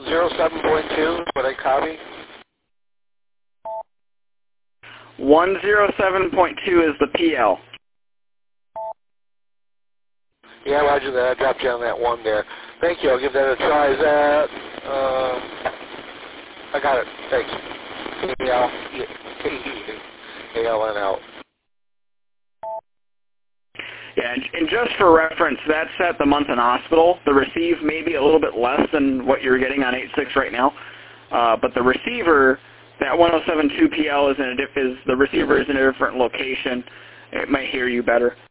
107.2 is what I copy. 107.2 is the PL. Yeah, roger that. I dropped you on that one there. Thank you. I'll give that a try. Is that, I got it. Thanks. ALN out. Yeah, and just for reference, that's at the month in hospital. The receive may be a little bit less than what you're getting on 8.6 right now, but the receiver, that 107.2 PL is the receiver is in a different location. It might hear you better.